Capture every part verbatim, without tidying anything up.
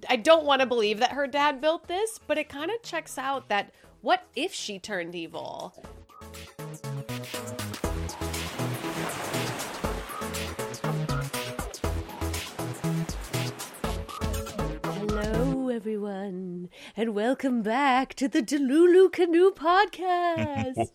I don't want to believe that her dad built this, but it kind of checks out that what if she turned evil? Hello, everyone, and welcome back to the Delulu Canoe Podcast.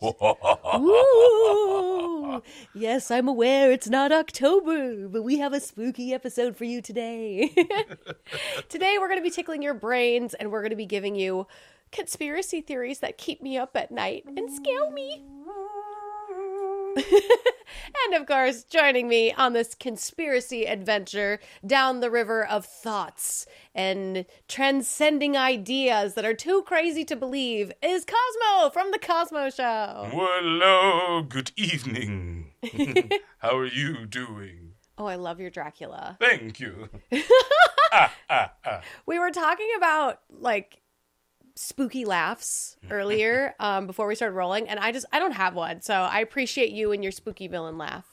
Woo! Yes, I'm aware it's not October, but we have a spooky episode for you today. Today, we're going to be tickling your brains, and we're going to be giving you conspiracy theories that keep me up at night and scare me. And of course, joining me on this conspiracy adventure down the river of thoughts and transcending ideas that are too crazy to believe is Cosmo from The Cosmo Show. Hello, good evening. How are you doing? Oh, I love your Dracula. Thank you. ah, ah, ah. We were talking about, like, spooky laughs earlier um, before we started rolling, and I just, I don't have one, so I appreciate you and your spooky villain laugh.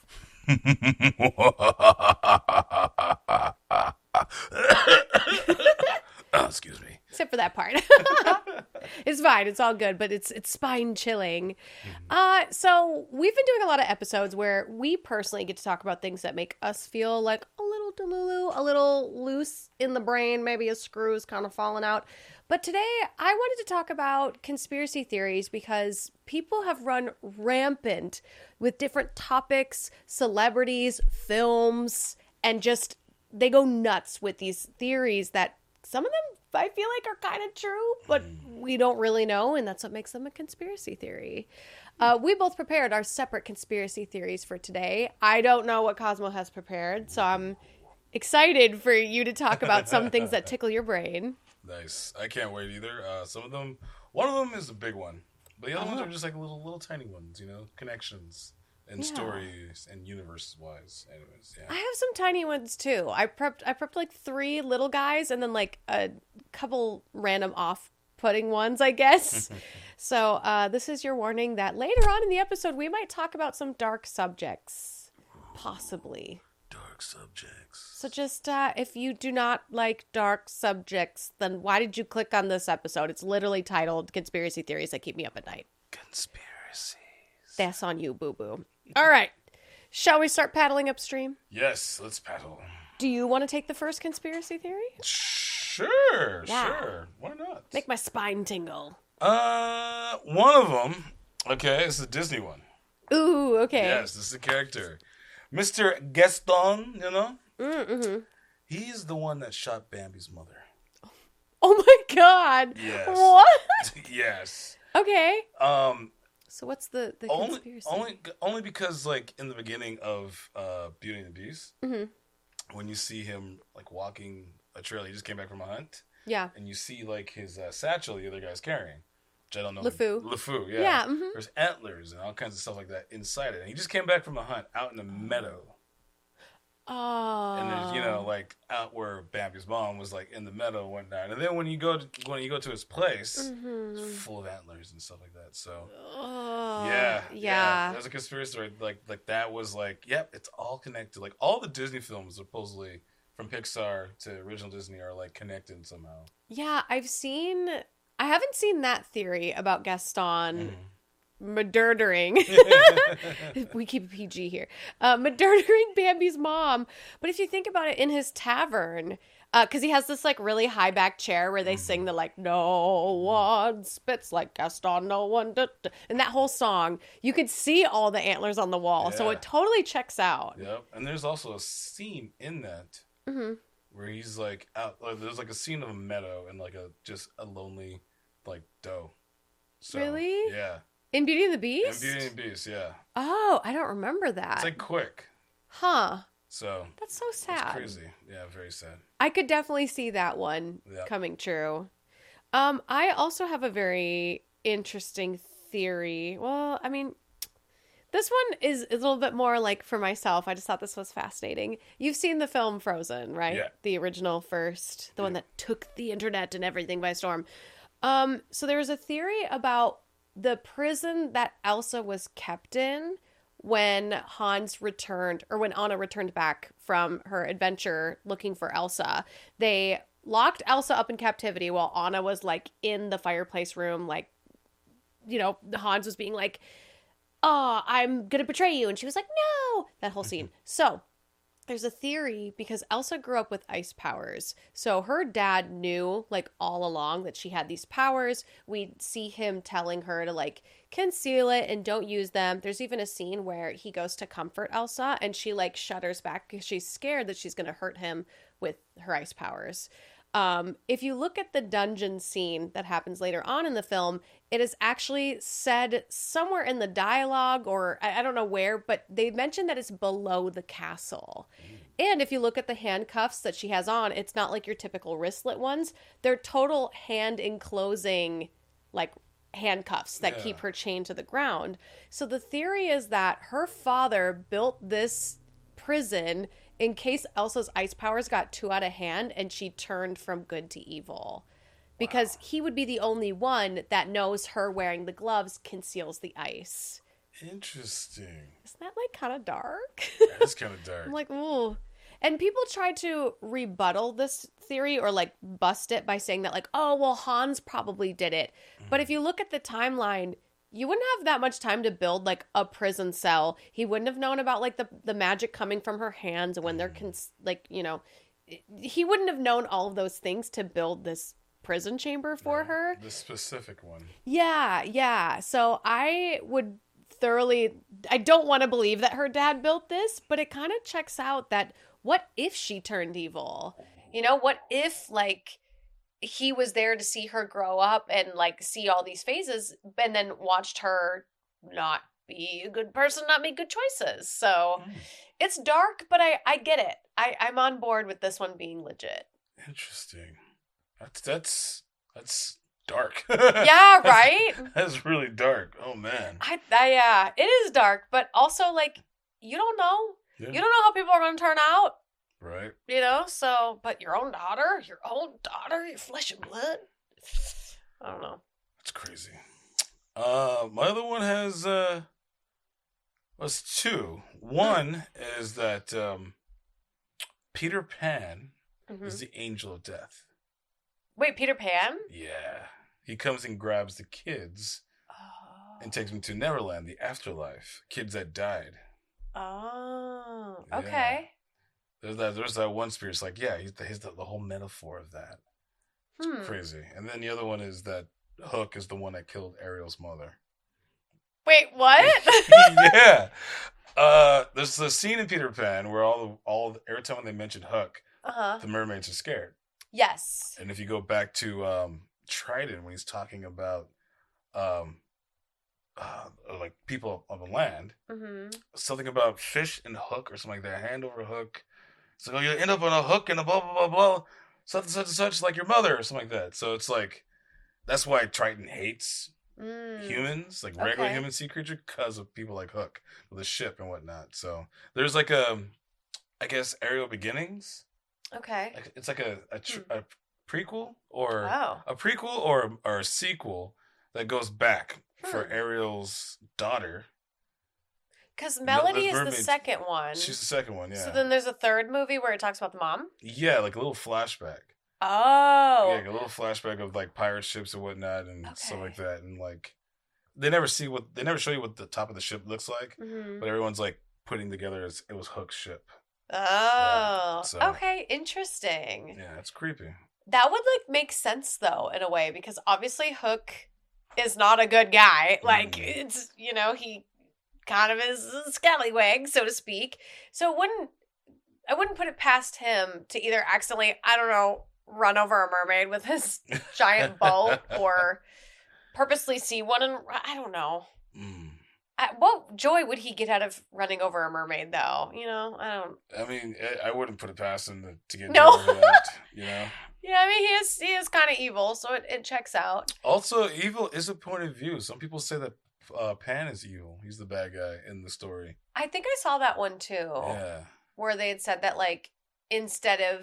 Oh, excuse me. Except for that part. It's fine. It's all good, but it's it's spine chilling. Uh, so we've been doing a lot of episodes where we personally get to talk about things that make us feel like a little delulu, a little loose in the brain, maybe a screw is kind of falling out. But today I wanted to talk about conspiracy theories because people have run rampant with different topics, celebrities, films, and just they go nuts with these theories that some of them I feel like are kind of true, but we don't really know, and that's what makes them a conspiracy theory. Uh, we both prepared our separate conspiracy theories for today. I don't know what Cosmo has prepared, so I'm excited for you to talk about some things that tickle your brain. Nice. I can't wait either. Uh, some of them, one of them is a big one, but the other Oh. ones are just like little, little tiny ones. You know, connections and Yeah. stories and universe wise. Anyways, yeah. I have some tiny ones too. I prepped I prepped like three little guys and then like a couple random off-putting ones, I guess. So uh, this is your warning that later on in the episode we might talk about some dark subjects, possibly. Dark subjects. So just uh, if you do not like dark subjects, then why did you click on this episode? It's literally titled "Conspiracy Theories That Keep Me Up at Night." Conspiracy. That's on you, boo boo. All right, shall we start paddling upstream? Yes, let's paddle. Do you want to take the first conspiracy theory? Sure, Yeah. sure. Why not? Make my spine tingle. Uh, one of them. Okay, it's a Disney one. Ooh, okay. Yes, this is a character, Mister Gaston. You know, Mm-hmm. he's the one that shot Bambi's mother. Oh my god. Yes. What? Yes. Okay. Um. So what's the, the Only, conspiracy? only, only because like in the beginning of uh, Beauty and the Beast, Mm-hmm. when you see him like walking a trail, he just came back from a hunt, Yeah. and you see like his uh, satchel the other guy's carrying, which I don't know. LeFou. LeFou, yeah. Yeah, mhm. There's antlers and all kinds of stuff like that inside it. And he just came back from a hunt out in a meadow. Oh. And there's, you know, like out where Bambi's mom was like in the meadow and whatnot. And then when you go to when you go to his place, Mhm. it's full of antlers and stuff like that. So Oh. yeah, Yeah. There's a conspiracy story like like that was like, yep, it's all connected. Like all the Disney films supposedly from Pixar to original Disney are like connected somehow. Yeah, I've seen. I haven't seen that theory about Gaston Mm. murdering. We keep it P G here. Uh, murdering Bambi's mom. But if you think about it, in his tavern, because he has this like really high back chair where they sing the like "No one spits like Gaston, no one," da, da. And that whole song, you could see all the antlers on the wall, so Yeah. it totally checks out. Yep. And there's also a scene in that Hmm. where he's like out. Like, there's like a scene of a meadow and like a just a lonely like doe. So, Really? Yeah. In Beauty and the And Beast. Beauty and the Beast, yeah. Oh, I don't remember that. It's like quick. Huh. So That's so it's sad. crazy. Yeah, very sad. I could definitely see that one Yeah. coming true. Um, I also have a very interesting theory. Well, I mean, this one is, is a little bit more like for myself. I just thought this was fascinating. You've seen the film Frozen, right? Yeah. The original first, the one Yeah. that took the internet and everything by storm. Um, so there was a theory about the prison that Elsa was kept in when Hans returned, or when Anna returned back from her adventure looking for Elsa. They locked Elsa up in captivity while Anna was like in the fireplace room, like, you know, Hans was being like, oh, I'm gonna betray you, and she was like, no, that whole scene. So there's a theory, because Elsa grew up with ice powers, so her dad knew like all along that she had these powers. We'd see him telling her to like conceal it and don't use them. There's even a scene where he goes to comfort Elsa and she like shudders back because she's scared that she's gonna hurt him with her ice powers. Um, if you look at the dungeon scene that happens later on in the film, it is actually said somewhere in the dialogue, or I, I don't know where, but they mention that it's below the castle. And if you look at the handcuffs that she has on, it's not like your typical wristlet ones. They're total hand enclosing, like, handcuffs that Yeah. keep her chained to the ground. So the theory is that her father built this prison in case Elsa's ice powers got too out of hand and she turned from good to evil. Because wow. he would be the only one that knows her wearing the gloves conceals the ice. Interesting. Isn't that, like, kind of dark? That's kind of dark. I'm like, ooh. And people try to rebuttal this theory or, like, bust it by saying that, like, oh, well, Hans probably did it. Mm. But if you look at the timeline, you wouldn't have that much time to build, like, a prison cell. He wouldn't have known about, like, the, the magic coming from her hands when they're, cons- like, you know, he wouldn't have known all of those things to build this prison chamber for yeah, her. The specific one. Yeah, yeah. So I would thoroughly, I don't want to believe that her dad built this, but it kind of checks out that what if she turned evil? You know, what if, like, he was there to see her grow up and, like, see all these phases and then watched her not be a good person, not make good choices. So mm. it's dark, but I, I get it. I, I'm on board with this one being legit. Interesting. That's, that's, that's dark. Yeah, right? That's, that's really dark. Oh, man. I, I, yeah, it is dark, but also, like, you don't know. Yeah. You don't know how people are going to turn out. Right. You know, so, but your own daughter, your own daughter, your flesh and blood. I don't know. That's crazy. Uh, my other one has, uh, was two. One is that, um, Peter Pan mm-hmm. is the angel of death. Wait, Peter Pan? Yeah. He comes and grabs the kids oh. and takes them to Neverland, the afterlife. Kids that died. Oh, okay. Yeah. There's that. There's that one spirit. It's like, yeah, he's the, he's the, the whole metaphor of that. It's hmm. crazy. And then the other one is that Hook is the one that killed Ariel's mother. Wait, what? Yeah. Uh, there's a scene in Peter Pan where all the, all the, every time when they mention Hook, uh-huh. the mermaids are scared. Yes. And if you go back to um, Triton when he's talking about um, uh, like people on the land, mm-hmm. something about fish and hook or something like that, hand over hook. So you end up on a hook and a blah, blah, blah, blah, such and such and such, like your mother or something like that. So it's like, that's why Triton hates mm. humans, like regular okay. human sea creature, because of people like Hook with the ship and whatnot. So there's like a, I guess, Ariel Beginnings. Okay. It's like a a, tr- hmm. a prequel or wow. a prequel or or a sequel that goes back hmm. for Ariel's daughter. Because Melody is the second one. She's the second one, yeah. So then there's a third movie where it talks about the mom? Yeah, like a little flashback. Oh. Yeah, like a little flashback of like pirate ships and whatnot and okay. stuff like that. And like, they never see what, they never show you what the top of the ship looks like, mm-hmm. but everyone's like putting together as it was Hook's ship. Oh, yeah, so. Okay, interesting. Yeah, it's creepy. That would like make sense though in a way because obviously Hook is not a good guy. Like mm. it's you know he kind of is a scallywag so to speak. So it wouldn't I wouldn't put it past him to either accidentally I don't know run over a mermaid with his giant boat or purposely see one and I don't know. Mm. What joy would he get out of running over a mermaid, though? You know, I don't. I mean, I wouldn't put it past him to, to get no. joy over that. You know. Yeah, I mean, he is he is kind of evil, so it, it checks out. Also, evil is a point of view. Some people say that uh, Pan is evil. He's the bad guy in the story. I think I saw that one too. Yeah. Where they had said that, like, instead of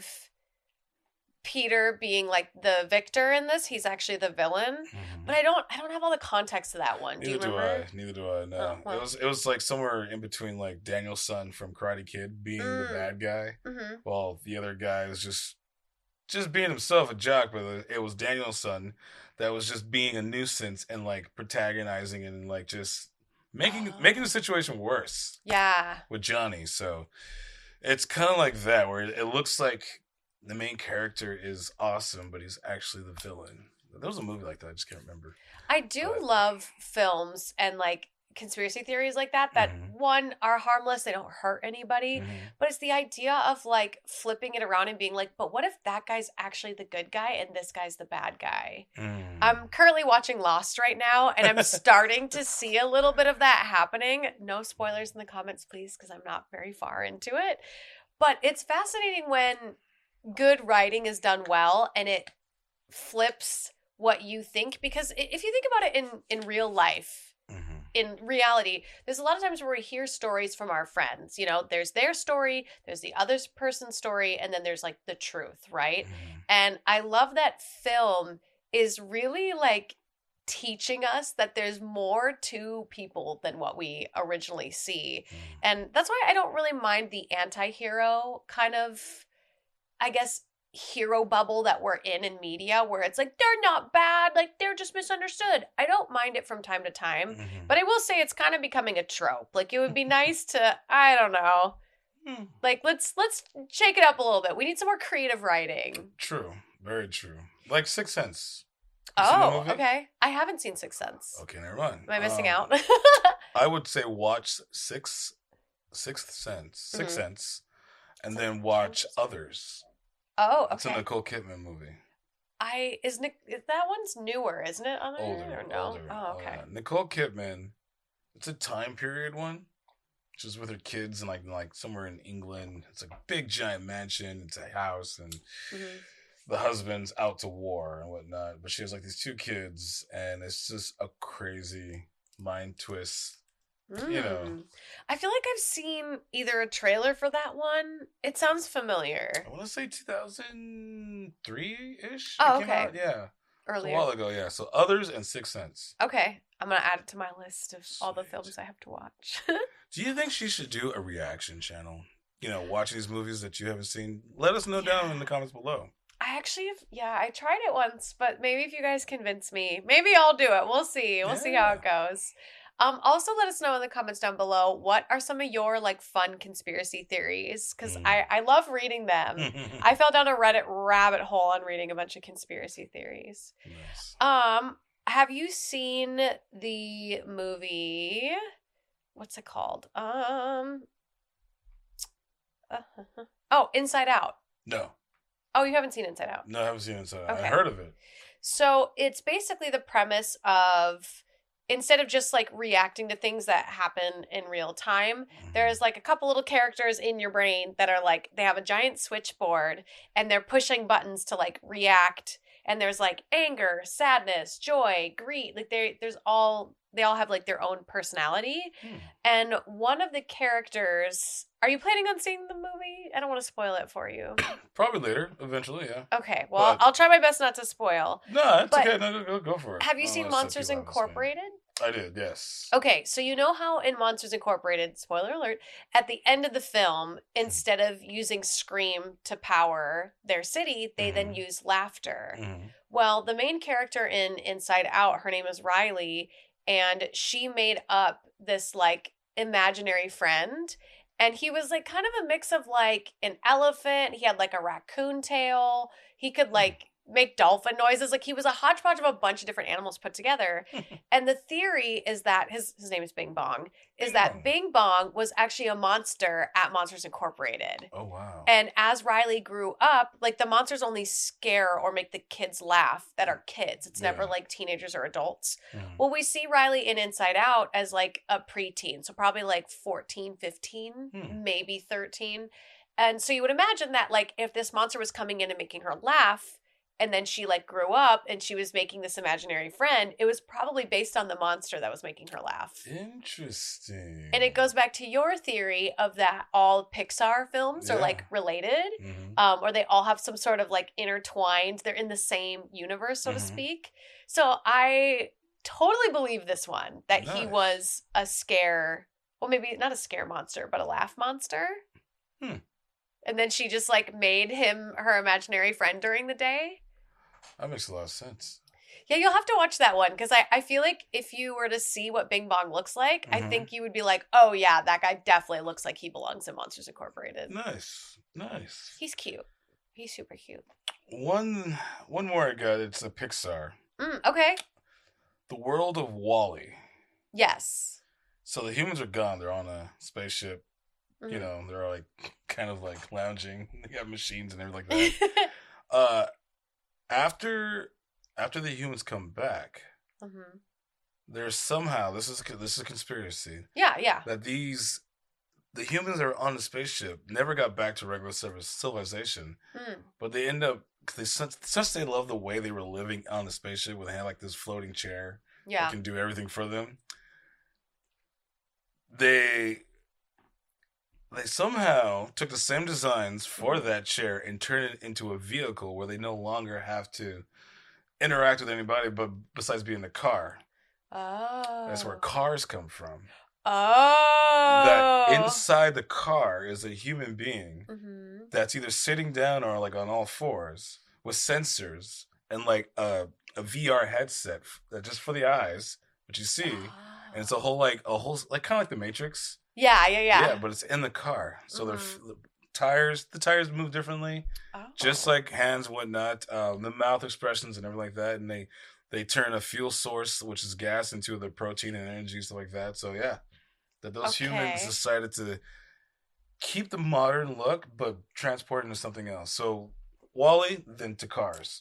Peter being like the victor in this, he's actually the villain. Mm-hmm. But I don't I don't have all the context of that one. Do Neither you remember? do I. Neither do I. No. Oh, well. It was it was like somewhere in between like Daniel's son from Karate Kid being mm. the bad guy, mm-hmm. while the other guy is just just being himself a jock, but it was Daniel's son that was just being a nuisance and like protagonizing and like just making oh. making the situation worse. Yeah. With Johnny, so it's kind of like that where it, it looks like the main character is awesome, but he's actually the villain. There was a movie like that. I just can't remember. I do but. love films and like conspiracy theories like that that mm-hmm. one are harmless, they don't hurt anybody, mm-hmm. but it's the idea of like flipping it around and being like, but what if that guy's actually the good guy and this guy's the bad guy? mm. I'm currently watching Lost right now and I'm starting to see a little bit of that happening. No spoilers in the comments please, because I'm not very far into it, but it's fascinating when good writing is done well and it flips what you think, because if you think about it in in real life, mm-hmm. in reality, there's a lot of times where we hear stories from our friends. You know, there's their story, there's the other person's story, and then there's like the truth, right? Mm-hmm. And I love that film is really like teaching us that there's more to people than what we originally see. Mm-hmm. And that's why I don't really mind the anti-hero kind of, I guess, hero bubble that we're in in media, where it's like they're not bad, like they're just misunderstood. I don't mind it from time to time, mm-hmm. but I will say it's kind of becoming a trope. Like it would be nice to, I don't know, hmm. like let's let's shake it up a little bit. We need some more creative writing. True, very true. Like Sixth Sense. You oh, okay. I haven't seen Sixth Sense. Okay, never mind. Am I missing um, out? I would say watch Six Sixth Sense, Sixth mm-hmm. Sense, and then watch Others. Oh, okay. It's a Nicole Kidman movie. I is Nick is that one's newer, isn't it? Other older, or no? older. Oh, okay. Uh, Nicole Kidman. It's a time period one. She's with her kids and like like somewhere in England. It's a big giant mansion. It's a house, and mm-hmm. the husband's out to war and whatnot. But she has like these two kids, and it's just a crazy mind twist. Mm. You know, I feel like I've seen either a trailer for that one. It sounds familiar. I want to say two thousand three ish. Oh, okay. Out. Yeah, earlier. A while ago. Yeah. So Others and Sixth Sense. Okay, I'm gonna add it to my list of Sweet. all the films I have to watch. Do you think she should do a reaction channel? You know, watch these movies that you haven't seen. Let us know yeah. down in the comments below. I actually, have, yeah, I tried it once, but maybe if you guys convince me, maybe I'll do it. We'll see. We'll yeah. see how it goes. Um, also, let us know in the comments down below, what are some of your like fun conspiracy theories? Because mm. I, I love reading them. I fell down a Reddit rabbit hole on reading a bunch of conspiracy theories. Nice. Um, have you seen the movie? What's it called? Um, uh, oh, Inside Out. No. Oh, you haven't seen Inside Out? No, I haven't seen Inside Out. Okay. I heard of it. So it's basically the premise of, instead of just like reacting to things that happen in real time, mm-hmm. there's like a couple little characters in your brain that are like, they have a giant switchboard and they're pushing buttons to like react. And there's like anger, sadness, joy, greed. Like they, there's all, they all have like their own personality. Hmm. And one of the characters, are you planning on seeing the movie? I don't want to spoil it for you. Probably later, eventually, yeah. Okay, well, but, I'll try my best not to spoil. No, that's but okay. No, go, go for it. Have you seen Monsters Incorporated? I did, yes. Okay, so you know how in Monsters Incorporated, spoiler alert, at the end of the film, instead of using scream to power their city, they mm-hmm. then use laughter. Mm-hmm. Well, the main character in Inside Out, her name is Riley, and she made up this like imaginary friend. And he was like kind of a mix of like an elephant. He had like a raccoon tail. He could like make dolphin noises. Like he was a hodgepodge of a bunch of different animals put together. And the theory is that his his name is Bing Bong. Is Bing that Bong. Bing Bong was actually a monster at Monsters Incorporated. Oh wow. And as Riley grew up, like the monsters only scare or make the kids laugh that are kids. It's yeah. never like teenagers or adults. Mm. Well, we see Riley in Inside Out as like a preteen. So probably like fourteen, fifteen, mm. maybe thirteen. And so you would imagine that like if this monster was coming in and making her laugh, and then she like grew up and she was making this imaginary friend, it was probably based on the monster that was making her laugh. Interesting. And it goes back to your theory of that all Pixar films yeah. are like related, mm-hmm. um, or they all have some sort of like intertwined, they're in the same universe, so mm-hmm. to speak. So I totally believe this one, that nice. He was a scare, well maybe not a scare monster, but a laugh monster. Hmm. And then she just like made him her imaginary friend during the day. That makes a lot of sense. Yeah, you'll have to watch that one because I, I feel like if you were to see what Bing Bong looks like, mm-hmm. I think you would be like, oh yeah, that guy definitely looks like he belongs in Monsters Incorporated. Nice. Nice. He's cute. He's super cute. One one more I got, it's a Pixar. Mm, okay. The World of WALL-E. Yes. So the humans are gone. They're on a spaceship. Mm-hmm. You know, they're like kind of like lounging. They got machines and everything like that. uh, after after the humans come back, mm-hmm. there's somehow this is this is a conspiracy. Yeah, yeah. That these the humans that are on the spaceship never got back to regular civilization, mm. but they end up they since, since they love the way they were living on the spaceship, where they had like this floating chair yeah. that can do everything for them. They they somehow took the same designs for mm-hmm. that chair and turned it into a vehicle where they no longer have to interact with anybody, but besides being in the car. Oh, that's where cars come from. Oh, that inside the car is a human being mm-hmm. that's either sitting down or like on all fours with sensors and like a, a V R headset that just for the eyes, which you see, oh. and it's a whole like a whole like kind of like the Matrix. Yeah, yeah, yeah. Yeah, but it's in the car, so mm-hmm. the tires the tires move differently, oh. just like hands and whatnot, um, the mouth expressions and everything like that, and they they turn a fuel source, which is gas, into the protein and energy stuff like that. So yeah. That those okay. humans decided to keep the modern look, but transport it into something else. So, WALL-E, then to cars.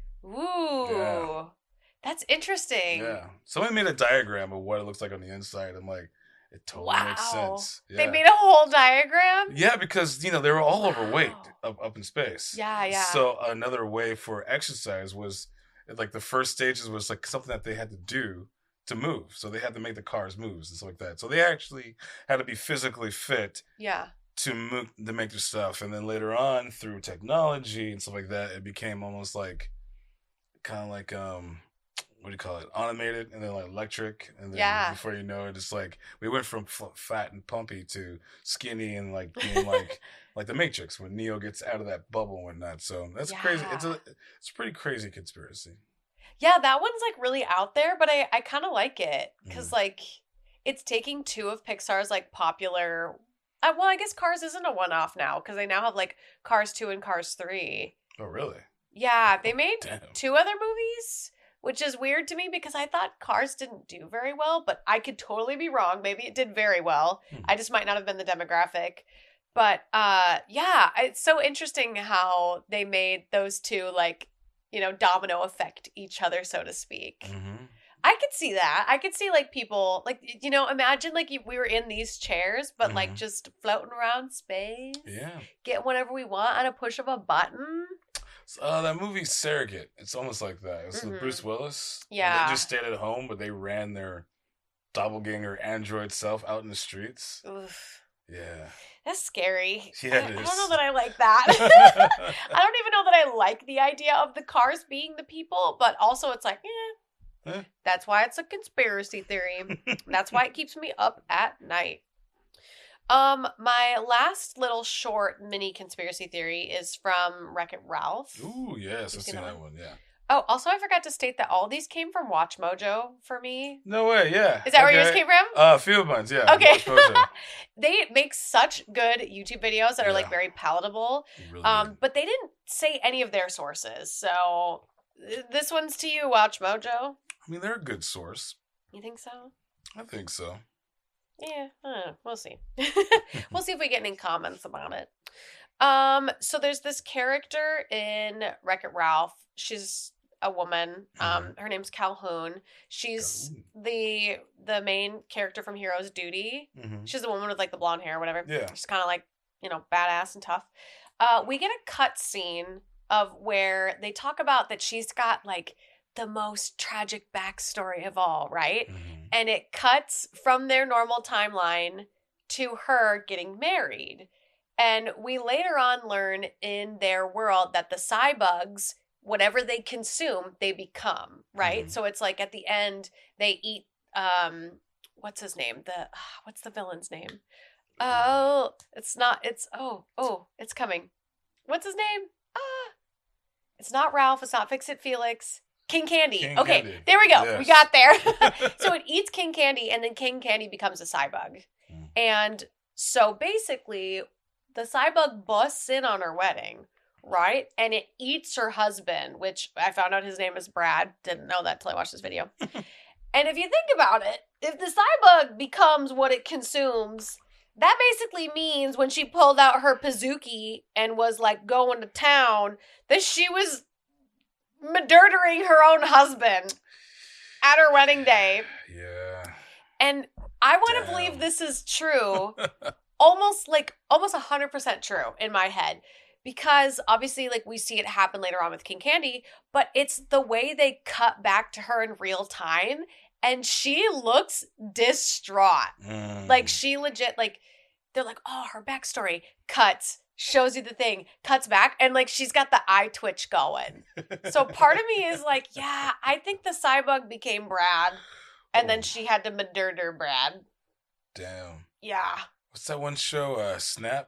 Ooh. Yeah. That's interesting. Yeah. Somebody made a diagram of what it looks like on the inside. I'm like, it totally wow. makes sense. Yeah. They made a whole diagram? Yeah, because, you know, they were all wow. overweight up, up in space. Yeah, yeah. So, another way for exercise was, like, the first stages was, like, something that they had to do to move, so they had to make the cars move and stuff like that. So they actually had to be physically fit, yeah, to move to make their stuff. And then later on, through technology and stuff like that, it became almost like kind of like um, what do you call it? Automated, and then like electric, and then yeah. before you know it, it's like we went from f- fat and pumpy to skinny and like being like like the Matrix when Neo gets out of that bubble and whatnot. So that's yeah. crazy. It's a it's a pretty crazy conspiracy. Yeah, that one's like really out there, but I, I kind of like it because mm. like it's taking two of Pixar's like popular. Uh, well, I guess Cars isn't a one-off now because they now have like Cars two and Cars three. Oh, really? Yeah, they made Damn. two other movies, which is weird to me because I thought Cars didn't do very well, but I could totally be wrong. Maybe it did very well. Hmm. I just might not have been the demographic. But uh, yeah, it's so interesting how they made those two like, you know, domino effect each other, so to speak. Mm-hmm. I could see that. I could see like people like, you know, imagine like we were in these chairs, but mm-hmm. like just floating around space. Yeah. Get whatever we want on a push of a button. Uh, that movie Surrogate, it's almost like that. It's mm-hmm. with Bruce Willis. Yeah. They just stayed at home, but they ran their doppelganger android self out in the streets. Oof. Yeah. That's scary. Yeah, I, it is. I don't know that I like that. I don't even know that I like the idea of the cars being the people, but also it's like, eh. eh. That's why it's a conspiracy theory. That's why it keeps me up at night. Um, my last little short mini conspiracy theory is from Wreck-It Ralph. Ooh, yes, I've seen that one? one, yeah. Oh, also I forgot to state that all these came from Watch Mojo for me. No way, yeah. Is that okay. where yours came from? Uh, a few of mine, yeah. Okay. They make such good YouTube videos that are yeah. like very palatable. Really um, good. But they didn't say any of their sources. So this one's to you, Watch Mojo. I mean, they're a good source. You think so? I think so. Yeah, I don't know. We'll see. We'll see if we get any comments about it. Um, so there's this character in Wreck-It Ralph. She's a woman. Um, mm-hmm. Her name's Calhoun. She's Calhoun. the the main character from Hero's Duty. Mm-hmm. She's the woman with like the blonde hair or whatever. Yeah. She's kind of like, you know, badass and tough. Uh, we get a cut scene of where they talk about that she's got like the most tragic backstory of all, right? Mm-hmm. And it cuts from their normal timeline to her getting married. And we later on learn in their world that the cybugs, whatever they consume, they become, right? Mm-hmm. So it's like at the end, they eat, um, what's his name? The uh, What's the villain's name? Oh, it's not. It's oh oh, it's coming. What's his name? Ah, it's not Ralph. It's not Fix It Felix. King Candy. King okay, Candy. there we go. Yes. We got there. So it eats King Candy, and then King Candy becomes a cybug. Mm. And so basically, the cybug busts in on her wedding, right? And it eats her husband, which I found out his name is Brad. Didn't know that till I watched this video. And if you think about it, if the cybug becomes what it consumes, that basically means when she pulled out her Pizookie and was like going to town, that she was murdering her own husband at her wedding day. Yeah. And I want to believe this is true. almost like, almost one hundred percent true in my head. Because obviously, like, we see it happen later on with King Candy, but it's the way they cut back to her in real time. And she looks distraught. Mm. Like, she legit, like, they're like, oh, her backstory. Cuts. Shows you the thing. Cuts back. And, like, she's got the eye twitch going. So part of me is like, yeah, I think the cybug became Brad. And oh. then she had to murder Brad. Damn. Yeah. What's that one show? Uh, Snap?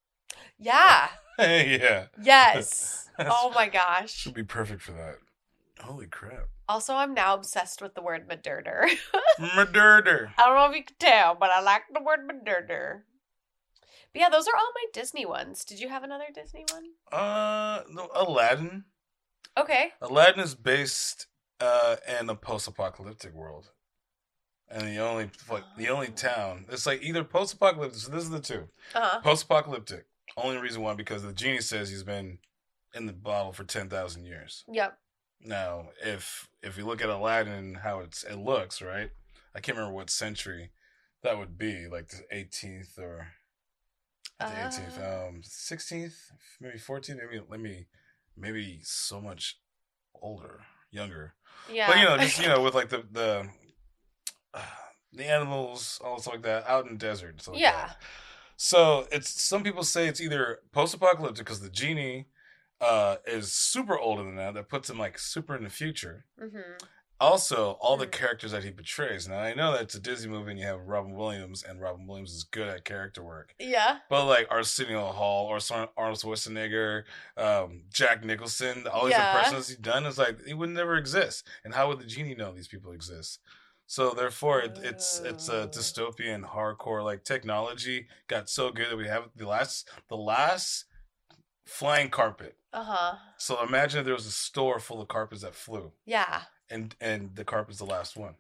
Yeah. Yeah. Yes. Oh, my gosh. Should be perfect for that. Holy crap. Also, I'm now obsessed with the word murder. Murder. I don't know if you can tell, but I like the word murder. But yeah, those are all my Disney ones. Did you have another Disney one? Uh, no, Aladdin. Okay. Aladdin is based uh in a post-apocalyptic world, and the only like the only town it's like either post-apocalyptic. So this is the two. Uh-huh. Post-apocalyptic. Only reason why because the genie says he's been in the bottle for ten thousand years. Yep. Now, if if you look at Aladdin and how it's it looks, right? I can't remember what century that would be, like the eighteenth or the uh. eighteenth, um, sixteenth, maybe fourteenth, maybe let me, maybe so much older, younger. Yeah. But you know, just you know, with like the the uh, the animals, all stuff like that, out in the desert. Stuff like yeah. That. So it's some people say it's either post-apocalyptic because the genie uh, is super older than that. That puts him like super in the future. Mm-hmm. Also, all mm-hmm. the characters that he portrays. Now I know that it's a Disney movie and you have Robin Williams, and Robin Williams is good at character work. Yeah. But like Arsenio Hall or Arnold Schwarzenegger, um, Jack Nicholson, all these yeah. impressions he's done is like he would never exist. And how would the genie know these people exist? So therefore, it, it's it's a dystopian, hardcore. Like technology got so good that we have the last the last flying carpet. Uh huh. So imagine if there was a store full of carpets that flew. Yeah. And and the carpet's the last one.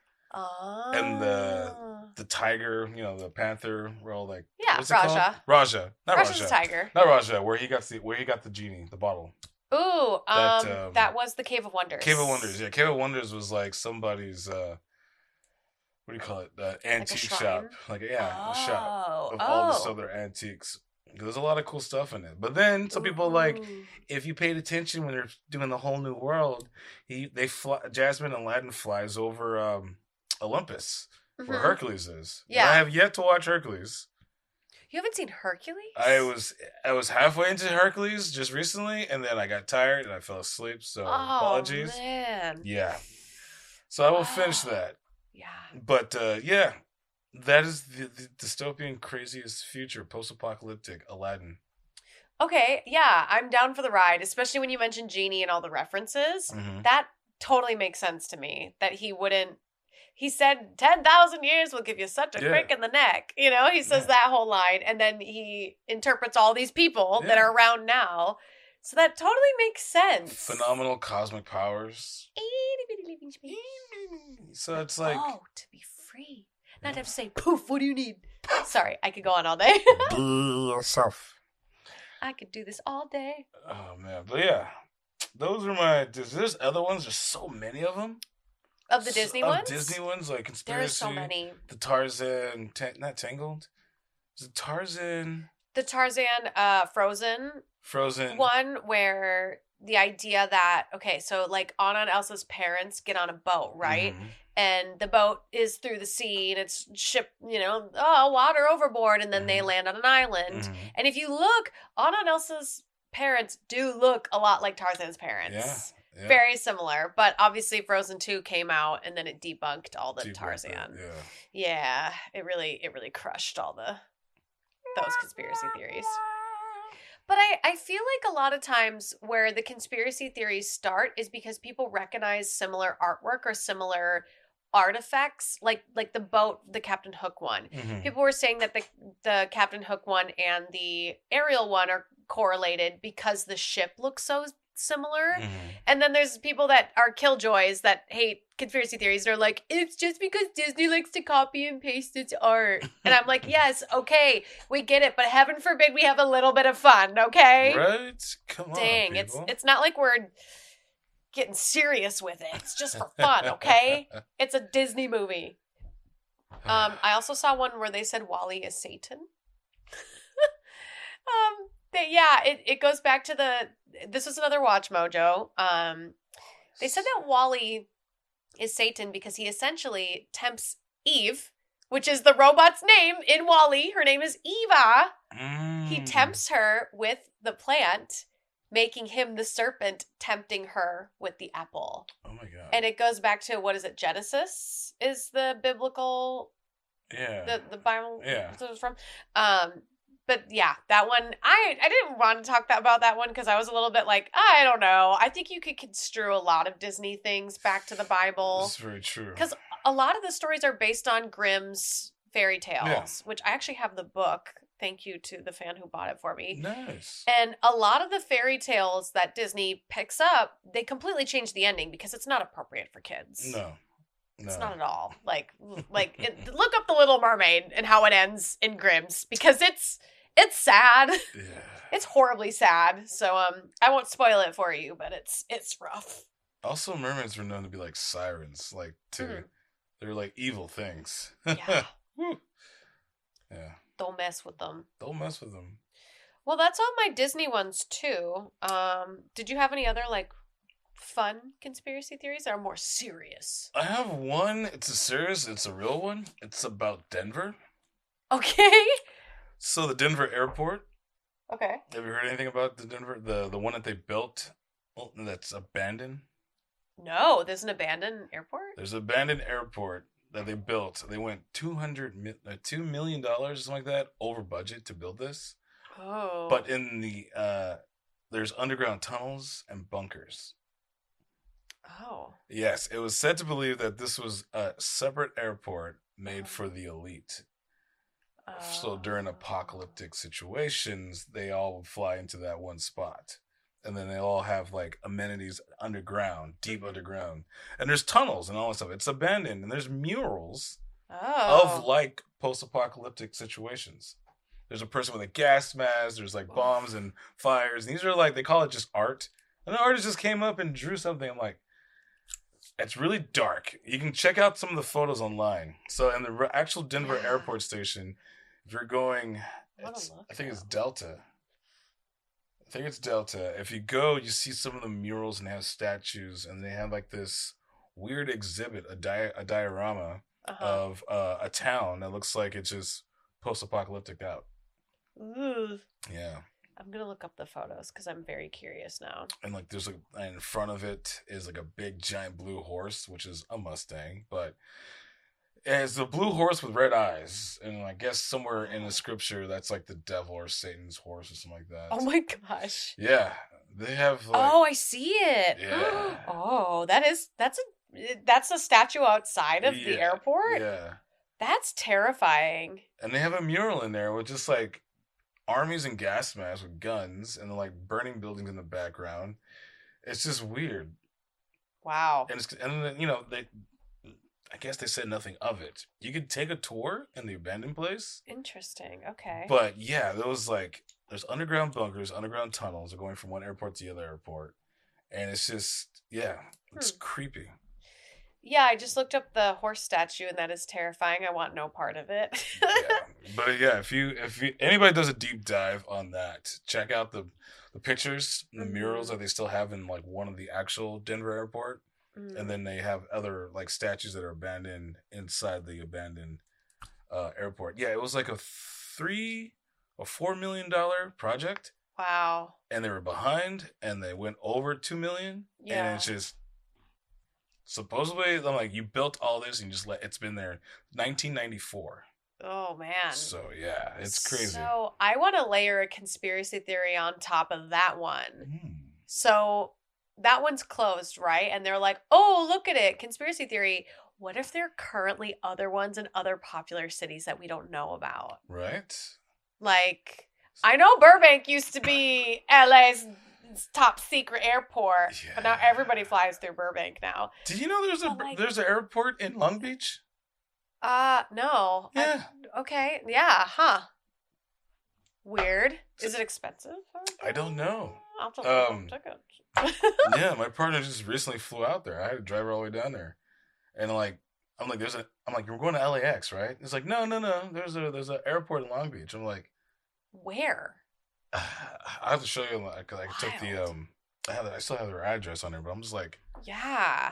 Oh. And the the tiger, you know, the panther, were all like yeah, what's it Raja. Called? Raja, not Raja's Raja. a tiger. Not Raja. Where he got the where he got the genie, the bottle. Ooh, that, um, um, that was the Cave of Wonders. Cave of Wonders, yeah. Cave of Wonders was like somebody's. Uh, What do you call it? The antique like shop. Like, yeah, oh, a shop of oh. all this other antiques. There's a lot of cool stuff in it. But then some people Ooh. Like, if you paid attention when they're doing the whole new world, he they fly, Jasmine and Aladdin flies over um, Olympus, mm-hmm. where Hercules is. Yeah. And I have yet to watch Hercules. You haven't seen Hercules? I was I was halfway into Hercules just recently, and then I got tired and I fell asleep. So oh, apologies. Man. Yeah. So I will oh. finish that. Yeah. But, uh, yeah, that is the, the dystopian, craziest future, post-apocalyptic Aladdin. Okay, yeah, I'm down for the ride, especially when you mentioned Genie and all the references. Mm-hmm. That totally makes sense to me, that he wouldn't... He said, ten thousand years will give you such a yeah. crick in the neck. You know, he says yeah. that whole line, and then he interprets all these people yeah. that are around now. So that totally makes sense. Phenomenal cosmic powers. So it's like... Oh, to be free. Not yeah. to have to say, poof, what do you need? Sorry, I could go on all day. Be yourself. I could do this all day. Oh, man. But yeah, those are my... There's other ones. There's so many of them. Of the Disney so, ones? Of Disney ones, like Conspiracy. There's so many. The Tarzan... Ta- not Tangled? Is it Tarzan? The Tarzan uh, Frozen... Frozen. One where the idea that, okay, so like Anna and Elsa's parents get on a boat, right? Mm-hmm. And the boat is through the sea and it's ship, you know, oh, water overboard. And then mm-hmm. they land on an island. Mm-hmm. And if you look, Anna and Elsa's parents do look a lot like Tarzan's parents. Yeah. Yeah. Very similar. But obviously Frozen two came out and then it debunked all the debunked Tarzan. It, yeah. Yeah. It really, it really crushed all the... those conspiracy theories. But I, I feel like a lot of times where the conspiracy theories start is because people recognize similar artwork or similar artifacts, like like the boat, the Captain Hook one. Mm-hmm. People were saying that the the Captain Hook one and the Ariel one are correlated because the ship looks so similar. Mm-hmm. And then there's people that are killjoys that hate conspiracy theories. They're like, it's just because Disney likes to copy and paste its art. And I'm like, yes, okay, we get it, but heaven forbid we have a little bit of fun, okay? Right? Come on, Dang, it's people. it's not like we're getting serious with it. It's just for fun, okay? It's a Disney movie. Um, I also saw one where they said Wally is Satan. um, they, yeah, it, it goes back to the. This was another Watch Mojo. Um, they said that Wally is Satan because he essentially tempts Eve, which is the robot's name in Wall-E. Her name is Eva. Mm. He tempts her with the plant, making him the serpent, tempting her with the apple. Oh my god! And it goes back to, what is it? Genesis is the biblical, yeah, the the Bible. Yeah. It was from. Um, but yeah, that one I I didn't want to talk that about that one because I was a little bit like, I don't know. I think you could construe a lot of Disney things back to the Bible. That's very true. Because a lot of the stories are based on Grimm's fairy tales, Yeah. which I actually have the book. Thank you to the fan who bought it for me. Nice. And a lot of the fairy tales that Disney picks up, they completely change the ending because it's not appropriate for kids. No. No. It's not at all. Like, like it, look up The Little Mermaid and how it ends in Grimm's because it's it's sad. Yeah. It's horribly sad. So um, I won't spoil it for you, but it's it's rough. Also, mermaids were known to be like sirens, like to Mhm. they're like evil things. Yeah. Woo. Yeah. Don't mess with them. Don't mess with them. Well, that's all my Disney ones too. Um, did you have any other like fun conspiracy theories that are more serious? I have one. It's a serious. It's a real one. It's about Denver. Okay. So the Denver airport. Okay. Have you heard anything about the Denver, the the one that they built oh, that's abandoned? No, there's an abandoned airport. There's an abandoned airport that they built. They went two hundred, uh, two million dollars or something like that over budget to build this. Oh. But in the uh, there's underground tunnels and bunkers. Oh. Yes, it was said to believe that this was a separate airport made for the elite. So during apocalyptic situations, they all would fly into that one spot. And then they all have like amenities underground, deep underground. And there's tunnels and all that stuff. It's abandoned. And there's murals Oh. of like post-apocalyptic situations. There's a person with a gas mask. There's like bombs and fires. And these are like, they call it just art. And the artist just came up and drew something. I'm like, it's really dark. You can check out some of the photos online. So in the re- actual Denver Yeah. airport station, if you're going, wanna it's, look I think it's now. Delta. I think it's Delta. If you go, you see some of the murals and they have statues, and they have like this weird exhibit, a, di- a diorama Uh-huh. of uh, a town that looks like it's just post-apocalyptic out. Ooh. Yeah. I'm gonna look up the photos because I'm very curious now. And like there's a, and in front of it is like a big giant blue horse, which is a Mustang, but it's a blue horse with red eyes. And I guess somewhere in the scripture that's like the devil or Satan's horse or something like that. Oh my gosh. Yeah. They have like, Oh, I see it. Yeah. Oh, that is that's a that's a statue outside of the Yeah, airport. Yeah. That's terrifying. And they have a mural in there with just like armies and gas masks with guns and like burning buildings in the background. It's just weird. Wow. And it's, and then, you know, they, I guess they said nothing of it. You could take a tour in the abandoned place. Interesting. Okay. But yeah, there was like, there's underground bunkers, underground tunnels going from one airport to the other airport. And it's just, yeah, it's Hmm. creepy. Yeah, I just looked up the horse statue and that is terrifying. I want no part of it. Yeah. But yeah, if you, if you, anybody does a deep dive on that, check out the, the pictures, the Mhm. murals that they still have in like one of the actual Denver airport. Mm. And then they have other like statues that are abandoned inside the abandoned uh, airport. Yeah, it was like a three or four million dollar project, Wow. and they were behind, and they went over two million. Yeah. And it's just supposedly I'm like, you built all this and you just let it's been there nineteen ninety-four. Oh, man. So, yeah, it's crazy. So, I want to layer a conspiracy theory on top of that one. Mm. So, that one's closed, right? And they're like, oh, look at it. Conspiracy theory. What if there are currently other ones in other popular cities that we don't know about? Right. Like, I know Burbank used to be L A's top secret airport, Yeah. but now everybody flies through Burbank now. Did you know there's a Like, there's an airport in Long Beach? Uh, no. Yeah. I, okay. Yeah. Huh. Weird. Is it expensive? I don't know. I'll have to Um, look up Yeah, my partner just recently flew out there. I had to drive her all the way down there, and like I'm like, there's a I'm like, you're going to L A X, right? It's like, no, no, no. There's a there's an airport in Long Beach. I'm like, Where? I have to show you because I took the Wild. um I have I still have their address on there, but I'm just like, Yeah.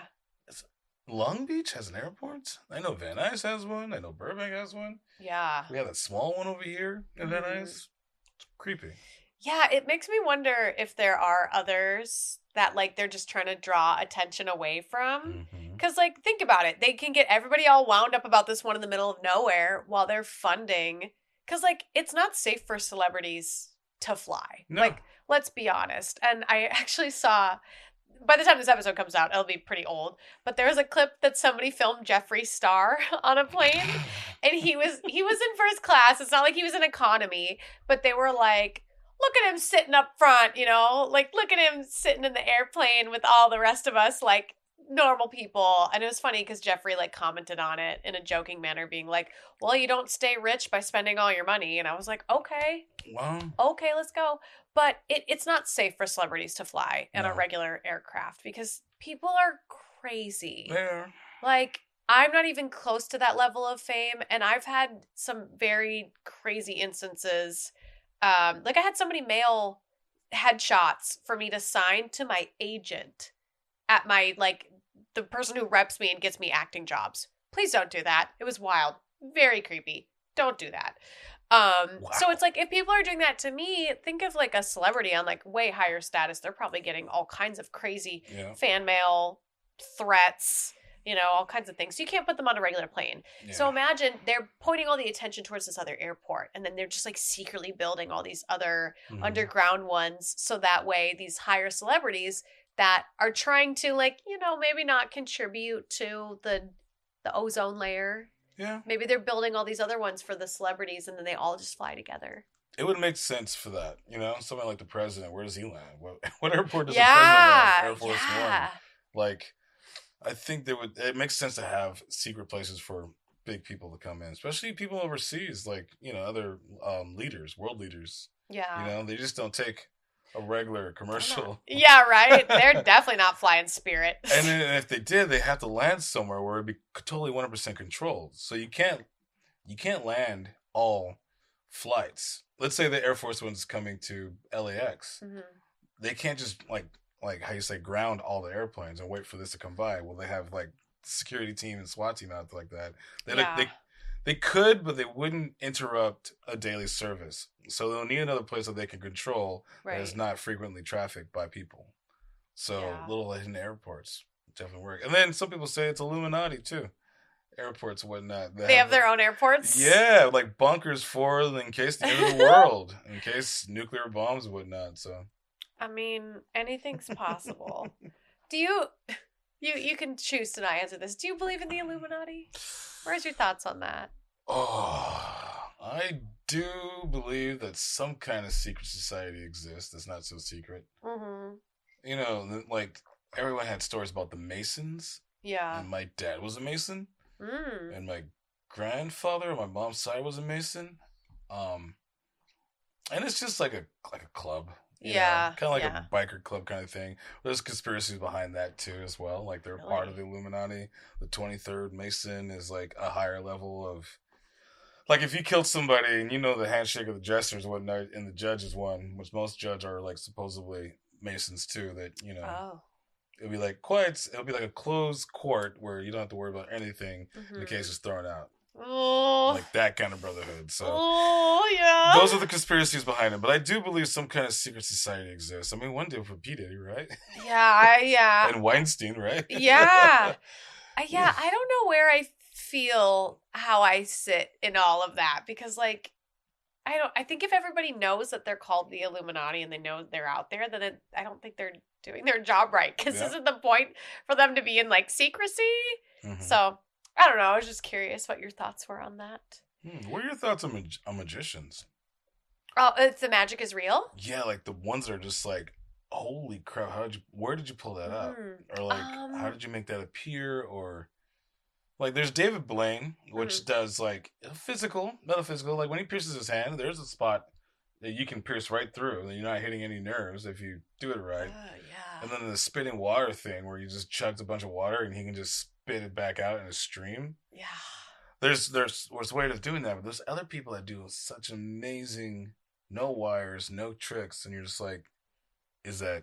Long Beach has an airport. I know Van Nuys has one. I know Burbank has one. Yeah. We have that small one over here in Van Mhm. Nuys. It's creepy. Yeah, it makes me wonder if there are others that, like, they're just trying to draw attention away from. Mm-hmm. Because, like, think about it. They can get everybody all wound up about this one in the middle of nowhere while they're funding. Because, like, it's not safe for celebrities to fly. No. Like, let's be honest. And I actually saw, by the time this episode comes out, it'll be pretty old. But there was a clip that somebody filmed Jeffree Star on a plane. And he was he was in first class. It's not like he was in economy. But they were like, look at him sitting up front, you know? Like, look at him sitting in the airplane with all the rest of us, like, normal people. And it was funny because Jeffree, like, commented on it in a joking manner, being like, well, you don't stay rich by spending all your money. And I was like, okay, Wow. okay, let's go. But it, it's not safe for celebrities to fly in No. a regular aircraft because people are crazy. There. Like, I'm not even close to that level of fame. And I've had some very crazy instances. Um, like, I had somebody mail headshots for me to sign to my agent at my, like, the person who reps me and gets me acting jobs. Please don't do that. It was wild. Very creepy. Don't do that. Um, Wow. So it's like, if people are doing that to me, think of, like, a celebrity on, like, way higher status. They're probably getting all kinds of crazy Yeah. fan mail, threats, you know, all kinds of things. So you can't put them on a regular plane. Yeah. So imagine they're pointing all the attention towards this other airport, and then they're just, like, secretly building all these other Mhm. underground ones. So that way these higher celebrities that are trying to, like, you know, maybe not contribute to the the ozone layer. Yeah. Maybe they're building all these other ones for the celebrities, and then they all just fly together. It would make sense for that, you know. Someone like the president, where does he land? What, what airport does Yeah, the president land? Air Force yeah. One. Like, I think they would. It makes sense to have secret places for big people to come in, especially people overseas, like, you know, other um, leaders, world leaders. Yeah. You know, they just don't take a regular commercial. Yeah, right? They're definitely not flying Spirit. And then if they did, they have to land somewhere where it'd be totally one hundred percent controlled. So you can't you can't land all flights. Let's say the Air Force One's coming to L A X. Mhm. They can't just like like how you say ground all the airplanes and wait for this to come by. Well, they have like security team and SWAT team out like that. They Yeah. like they they could, but they wouldn't interrupt a daily service. So they'll need another place that they can control that Right. is not frequently trafficked by people. So Yeah. little hidden airports definitely work. And then some people say it's Illuminati too. Airports and whatnot. They have their own airports? Yeah, like bunkers for in case the end of the world, in case nuclear bombs and whatnot. So I mean, anything's possible. Do you you you can choose to not answer this. Do you believe in the Illuminati? Where's your thoughts on that? Oh, I do believe that some kind of secret society exists that's not so secret. Mm-hmm. You know, like everyone had stories about the Masons, Yeah. and my dad was a Mason, Mm. and my grandfather on my mom's side was a Mason. Um, and it's just like a like a club. You Yeah, kind of like yeah. a biker club kind of thing. There's conspiracies behind that too, as well. Like they're Really? part of the Illuminati. The twenty-third Mason is like a higher level of, like if you killed somebody and you know the handshake of the jesters and whatnot, and the judges one, which most judge are like supposedly Masons too. That you know, Oh. it'll be like quite. It'll be like a closed court where you don't have to worry about anything. Mhm. The case is thrown out. Oh. Like that kind of brotherhood. So. Oh, yeah. Those are the conspiracies behind it, but I do believe some kind of secret society exists. I mean, one day for P. Diddy, right? Yeah, I, yeah. And Weinstein, right? Yeah. I, yeah, I don't know where I feel how I sit in all of that because, like, I don't. I think if everybody knows that they're called the Illuminati and they know they're out there, then it, I don't think they're doing their job right. Because Yeah. isn't the point for them to be in like secrecy? Mhm. So I don't know. I was just curious what your thoughts were on that. Hmm, what are your thoughts on, mag- on magicians? Oh, if the magic is real. Yeah, like the ones that are just like, holy crap! How did you? Where did you pull that up? Mm, Or like, um, how did you make that appear? Or like, there's David Blaine, which Mhm. does like physical, metaphysical. Like when he pierces his hand, there's a spot that you can pierce right through, and you're not hitting any nerves if you do it right. Uh, yeah. And then the spitting water thing, where you just chugs a bunch of water and he can just spit it back out in a stream. Yeah. There's there's there's ways of doing that, but there's other people that do such amazing, no wires, no tricks, and you're just like, is that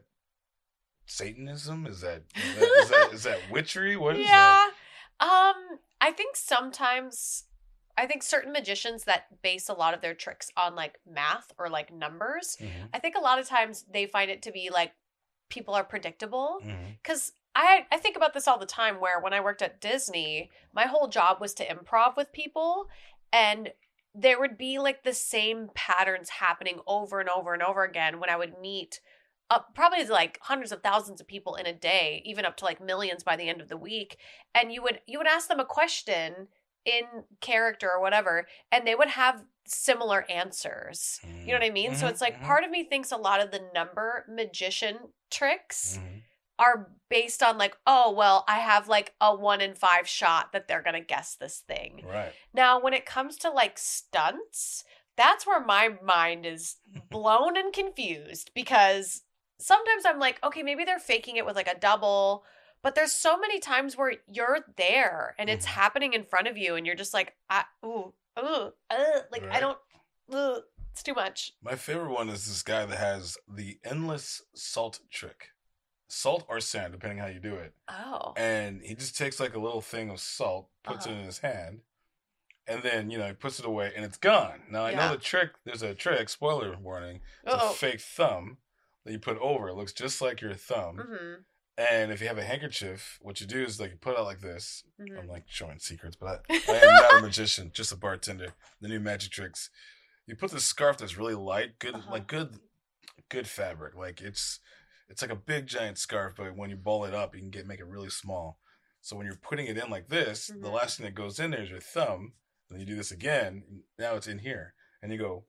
Satanism? Is that is that is that, is that witchery? What is that? Yeah. Um, I think sometimes I think certain magicians that base a lot of their tricks on like math or like numbers, Mhm. I think a lot of times they find it to be like people are predictable. Mhm. Because I, I think about this all the time where when I worked at Disney, my whole job was to improv with people and there would be like the same patterns happening over and over and over again when I would meet up probably like hundreds of thousands of people in a day, even up to like millions by the end of the week. And you would you would ask them a question in character or whatever, and they would have similar answers. You know what I mean? So Mhm, it's like mhm. part of me thinks a lot of the number magician tricks Mhm. are based on like, oh, well, I have like a one in five shot that they're going to guess this thing. Right. Now, when it comes to like stunts, that's where my mind is blown and confused because sometimes I'm like, okay, maybe they're faking it with like a double, but there's so many times where you're there and it's Mhm. happening in front of you and you're just like, I, ooh, ooh, uh, like I Right. don't, uh, it's too much. My favorite one is this guy that has the endless salt trick. Salt or sand, depending how you do it. Oh. And he just takes like a little thing of salt, puts Uh-huh. it in his hand, and then, you know, he puts it away and it's gone. Now, I Yeah. know the trick, there's a trick, spoiler warning, it's Uh-oh. a fake thumb that you put over. It looks just like your thumb. Mm-hmm. And if you have a handkerchief, what you do is like you put it out like this. Mm-hmm. I'm like showing secrets, but I, I am not a magician, just a bartender. The new magic tricks. You put this scarf that's really light, good, Uh-huh. like good, good fabric. Like it's, it's like a big giant scarf, but when you ball it up, you can get make it really small. So when you're putting it in like this, the Mhm. last thing that goes in there is your thumb. And then you do this again. Now it's in here, and you go,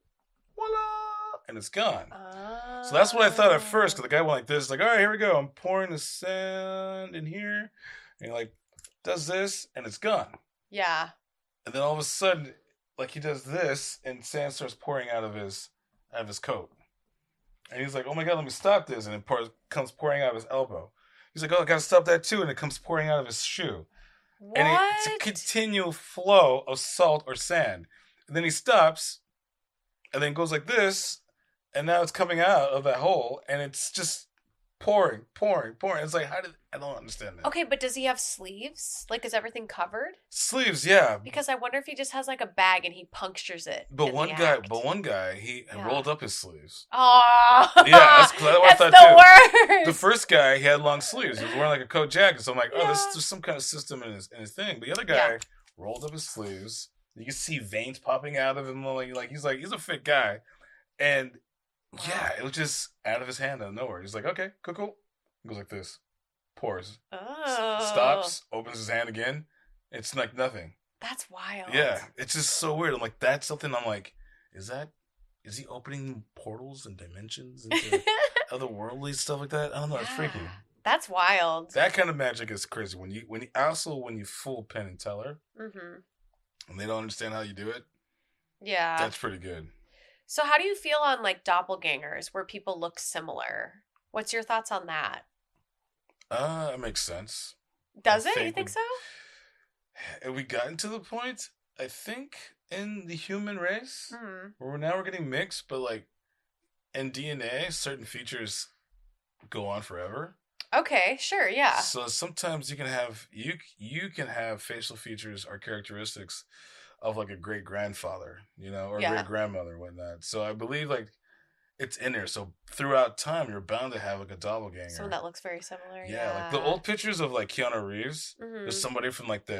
voila, and it's gone. So that's what I thought at first, because the guy went like this, like, all right, here we go. I'm pouring the sand in here. And he like does this, and it's gone. Yeah. And then all of a sudden, like he does this, and sand starts pouring out of his out of his coat. And he's like, oh my God, let me stop this. And it pours, comes pouring out of his elbow. He's like, oh, I got to stop that too. And it comes pouring out of his shoe. What? And it's a continual flow of salt or sand. And then he stops, and then goes like this, and now it's coming out of that hole, and it's just pouring, pouring, pouring. It's like, how did I don't understand that. Okay, but does he have sleeves? Like, is everything covered? Sleeves, yeah. Because I wonder if he just has like a bag and he punctures it. But in one the guy, act. but one guy, he Yeah. rolled up his sleeves. Oh, Yeah, that's- that's what I that's thought the worst. The first guy, he had long sleeves. He was wearing like a coat jacket. So I'm like, oh, Yeah. this there's some kind of system in his in his thing. But the other guy Yeah. rolled up his sleeves. You can see veins popping out of him. Like, like he's like he's a fit guy, and yeah, it was just out of his hand out of nowhere. He's like, okay, cool, cool. He goes like this, pours, s- Oh, stops, opens his hand again. It's like nothing. That's wild. Yeah, it's just so weird. I'm like, that's something. I'm like, is that? Is he opening portals and dimensions into otherworldly stuff like that? I don't know. It's freaky. Yeah. That's wild. That kind of magic is crazy. When you, when you, also when you fool Penn and Teller, Mm-hmm. and they don't understand how you do it, Yeah. that's pretty good. So how do you feel on like doppelgangers where people look similar? What's your thoughts on that? Uh, it makes sense. Does I it? You think think we- so? Have we gotten to the point, I think, in the human race Mm. where we're, now we're getting mixed, but like in D N A, certain features go on forever. Okay, sure, yeah. So sometimes you can have you you can have facial features or characteristics of like a great grandfather, you know, or Yeah. great grandmother and whatnot. So I believe like it's in there. So throughout time, you're bound to have like a doppelganger. Someone that looks very similar. yeah, Yeah, like the old pictures of like Keanu Reeves. Mhm. There's somebody from like the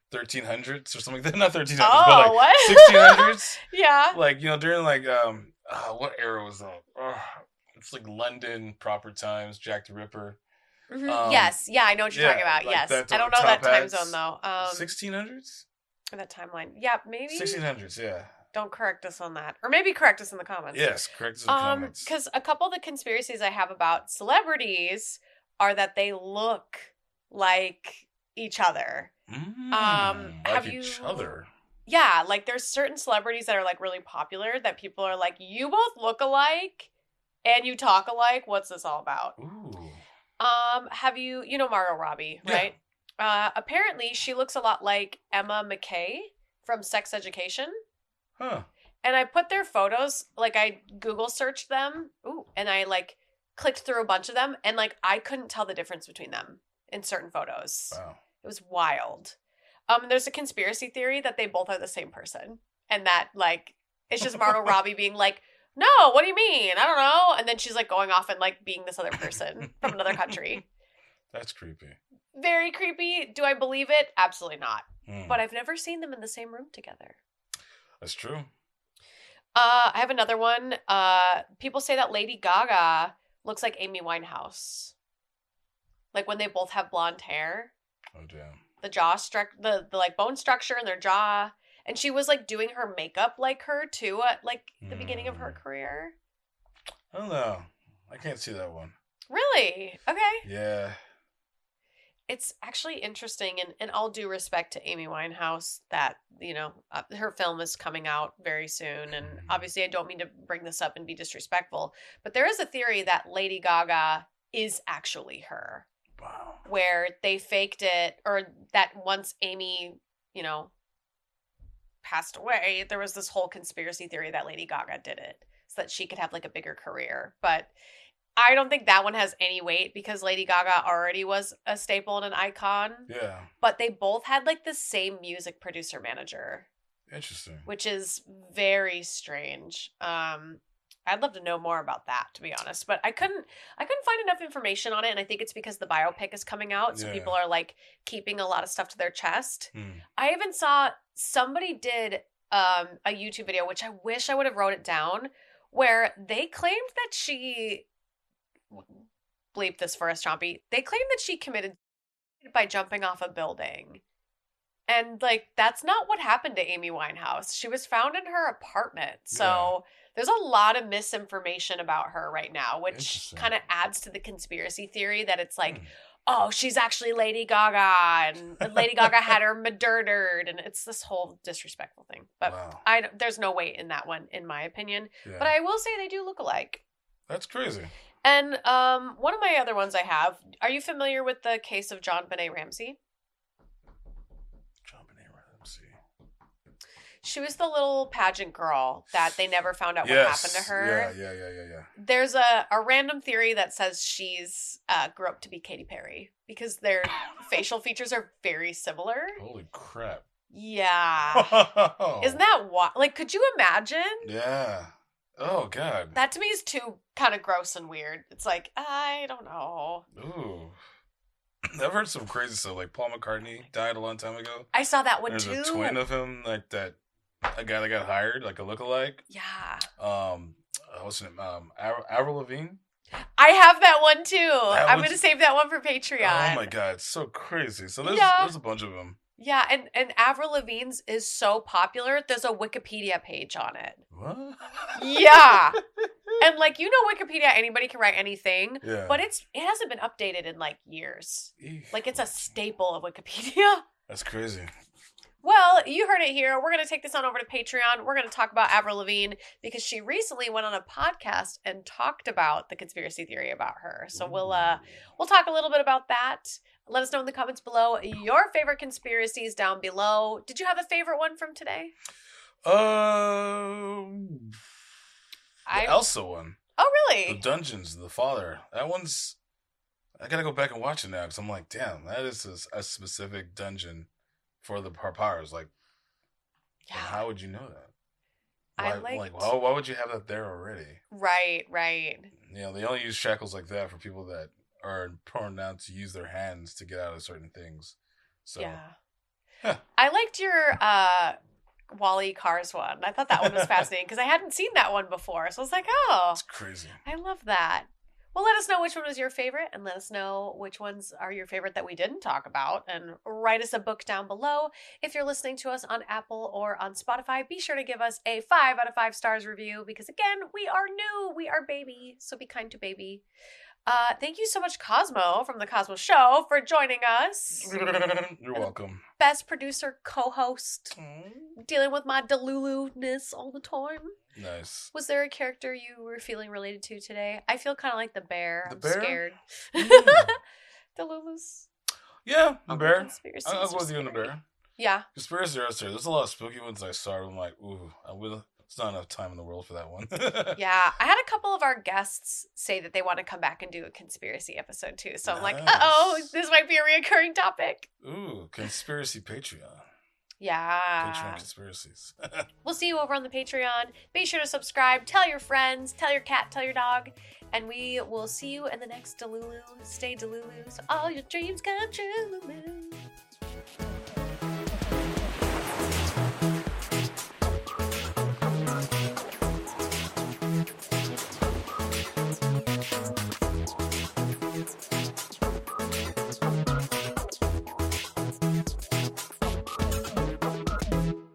thirteen hundreds or something like that. Not thirteen hundreds, Oh, but like what? sixteen hundreds. Yeah. Like, you know, during like, um, uh, what era was that? Uh, it's like London, proper times, Jack the Ripper. Mm-hmm. Um, yes. Yeah, I know what you're yeah, talking about. like yes. that I don't know top that time hats. zone, though. Um, sixteen hundreds? Or that timeline. Yeah, maybe. sixteen hundreds, yeah. Don't correct us on that. Or maybe correct us in the comments. Yes, correct us in the Um, comments. because a couple of the conspiracies I have about celebrities are that they look like each other. Mm, um, like have each you- other. Yeah, like there's certain celebrities that are like really popular that people are like, you both look alike and you talk alike. What's this all about? Ooh. Um, have you you know Margot Robbie, Yeah. right? Uh, apparently she looks a lot like Emma McKay from Sex Education. Huh. And I put their photos, like I Google searched them, ooh, and I like clicked through a bunch of them, and like I couldn't tell the difference between them in certain photos. Wow. It was wild. Um, there's a conspiracy theory that they both are the same person, and that like it's just Margot Robbie being like, "No, what do you mean? I don't know," and then she's like going off and like being this other person from another country. That's creepy. Very creepy. Do I believe it? Absolutely not. Hmm. But I've never seen them in the same room together. That's true. Uh, I have another one. Uh, people say that Lady Gaga looks like Amy Winehouse. Like when they both have blonde hair, Oh, damn. the jaw struct, the, the like bone structure in their jaw. And she was like doing her makeup like her too at like the beginning of her Mm. career. I don't know. I can't see that one. Really? Okay. Yeah. It's actually interesting, and in all due respect to Amy Winehouse, that, you know, uh, her film is coming out very soon. And Mhm. obviously I don't mean to bring this up and be disrespectful, but there is a theory that Lady Gaga is actually her, Wow. where they faked it, or that once Amy, you know, passed away, there was this whole conspiracy theory that Lady Gaga did it so that she could have like a bigger career. But I don't think that one has any weight because Lady Gaga already was a staple and an icon. Yeah. But they both had like the same music producer manager, Interesting. which is very strange. Um, I'd love to know more about that, to be honest. But I couldn't I couldn't find enough information on it, and I think it's because the biopic is coming out, so Yeah. people are like keeping a lot of stuff to their chest. Hmm. I even saw somebody did um, a YouTube video, which I wish I would have wrote it down, where they claimed that she bleep this for us, Chompy. They claimed that she committed by jumping off a building. And like that's not what happened to Amy Winehouse. She was found in her apartment. So there's a lot of misinformation about her right now, which Interesting. kind of adds to the conspiracy theory that it's like, Hmm. oh, she's actually Lady Gaga, and Lady Gaga had her murdered, and it's this whole disrespectful thing. But Wow. I don't- there's no weight in that one, in my opinion. Yeah. But I will say they do look alike. That's crazy. And um, one of my other ones I have. Are you familiar with the case of John Benet Ramsey? John Benet Ramsey. She was the little pageant girl that they never found out what Yes. happened to her. Yeah, yeah, yeah, yeah, yeah. There's a, a random theory that says she's uh, grew up to be Katy Perry because their facial features are very similar. Holy crap. Yeah. Isn't that wild? Like, could you imagine? Yeah. Oh, God. That to me is too kind of gross and weird. It's like, I don't know. Ooh. I've heard some crazy stuff. Like Paul McCartney died a long time ago. I saw that one There's too. a twin of him, like that, a guy that got hired, like a lookalike. Yeah. Um, uh, what's his name? Um, Av- Avril Lavigne. I have that one too. That I'm was- going to save that one for Patreon. Oh my God, it's so crazy. So there's Yeah. there's a bunch of them. Yeah, and, and Avril Lavigne's is so popular, there's a Wikipedia page on it. What? Yeah. And like, you know, Wikipedia, anybody can write anything, Yeah. but it's it hasn't been updated in like years. Eek. Like, it's a staple of Wikipedia. That's crazy. Well, you heard it here. We're going to take this on over to Patreon. We're going to talk about Avril Lavigne because she recently went on a podcast and talked about the conspiracy theory about her. So we'll uh we'll talk a little bit about that. Let us know in the comments below your favorite conspiracies down below. Did you have a favorite one from today? Um, the I Elsa one, Oh, the really? dungeons, the father. That one's. I gotta go back and watch it now because I'm like, damn, that is a, a specific dungeon for the her powers. Like, Yeah. how would you know that? I Why, liked- like, why, why would you have that there already? Right, right. You know, they only use shackles like that for people that are prone now to use their hands to get out of certain things. So, Yeah. I liked your uh, Wally Cars one. I thought that one was fascinating because I hadn't seen that one before. So I was like, oh. It's crazy. I love that. Well, let us know which one was your favorite, and let us know which ones are your favorite that we didn't talk about, and write us a book down below. If you're listening to us on Apple or on Spotify, be sure to give us a five out of five stars review, because again, we are new, we are baby, so be kind to baby. Uh, thank you so much, Cosmo from The Cosmo Show, for joining us. You're welcome. Best producer, co-host, dealing with my Delulu-ness all the time. Nice. Was there a character you were feeling related to today? I feel kind of like the bear. The I'm bear? scared. Mm. Delulu's. Yeah, the all bear. conspiracies I'll go are with you on the scary. bear. Yeah. Conspiracy are scary. There's a lot of spooky ones I saw. I'm like, ooh, I will. It's not enough time in the world for that one. Yeah. I had a couple of our guests say that they want to come back and do a conspiracy episode too. So I'm like, Nice. uh-oh, this might be a reoccurring topic. Ooh, conspiracy Patreon. Yeah. Patreon conspiracies. We'll see you over on the Patreon. Be sure to subscribe. Tell your friends. Tell your cat. Tell your dog. And we will see you in the next Delulu. Stay Delulu so all your dreams come true.